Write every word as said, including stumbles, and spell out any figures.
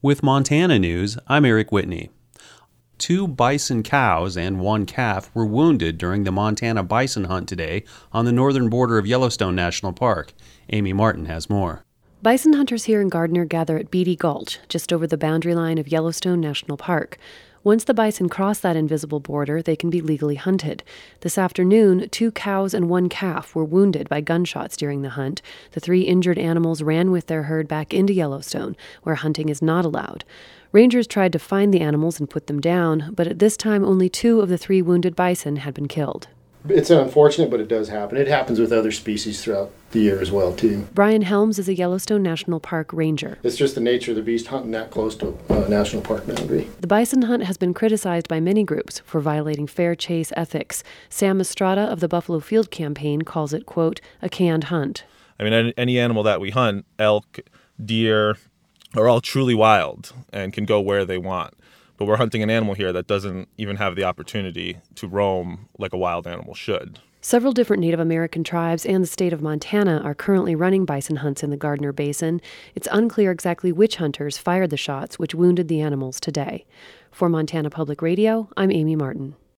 With Montana News, I'm Eric Whitney. Two bison cows and one calf were wounded during the Montana bison hunt today on the northern border of Yellowstone National Park. Amy Martin has more. Bison hunters here in Gardner gather at Beatty Gulch, just over the boundary line of Yellowstone National Park. Once the bison cross that invisible border, they can be legally hunted. This afternoon, two cows and one calf were wounded by gunshots during the hunt. The three injured animals ran with their herd back into Yellowstone, where hunting is not allowed. Rangers tried to find the animals and put them down, but at this time only two of the three wounded bison had been killed. It's unfortunate, but it does happen. It happens with other species throughout the year as well, too. Brian Helms is a Yellowstone National Park ranger. It's just the nature of the beast hunting that close to a uh, national park boundary. The bison hunt has been criticized by many groups for violating fair chase ethics. Sam Estrada of the Buffalo Field Campaign calls it, quote, a canned hunt. I mean, any, any animal that we hunt, elk, deer, are all truly wild and can go where they want. But we're hunting an animal here that doesn't even have the opportunity to roam like a wild animal should. Several different Native American tribes and the state of Montana are currently running bison hunts in the Gardner Basin. It's unclear exactly which hunters fired the shots which wounded the animals today. For Montana Public Radio, I'm Amy Martin.